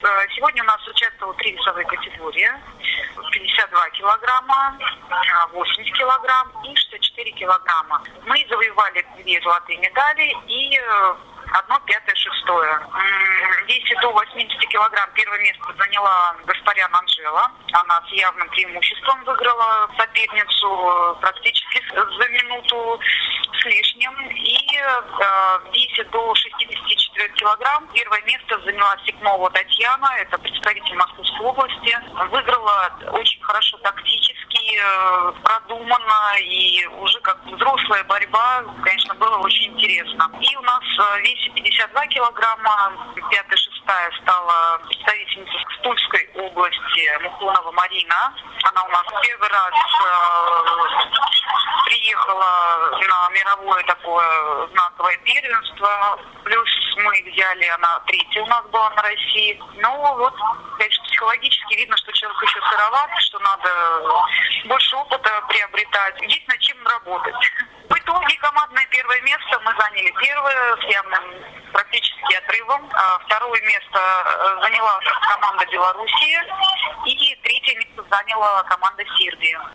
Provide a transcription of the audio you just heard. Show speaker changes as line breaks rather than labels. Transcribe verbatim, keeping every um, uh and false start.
Сегодня у нас участвовало три весовые категории. пятьдесят два килограмма, восемьдесят килограмм и шестьдесят четыре килограмма. Мы завоевали две золотые медали и одно пятое, шестое. В весе до восьмидесяти килограмм первое место заняла Гаспарян Анжела. Она с явным преимуществом выиграла соперницу практически за минуту с лишним. И э, в весе до шестидесяти четырёх килограмм первое место заняла Сикнова Татьяна, это представитель Московской области. Выиграла очень хорошо тактически, э, продуманно, и уже как взрослая борьба, конечно, было очень интересно. И у нас в весе пятьдесят два килограмма пятая, шестая стала представительница Тульской области Мухонова Марина. Она у нас первый раз э, приехала на мировое такое знаковое первенство. Плюс мы взяли, она третья у нас была на России. Ну вот, конечно, психологически видно, что человек еще сыроват, что надо больше опыта приобретать. Есть над чем работать. В итоге командное первое место мы заняли первое с явным практически отрывом. А второе место заняла команда Белоруссии. И третье место заняла команда Сербии.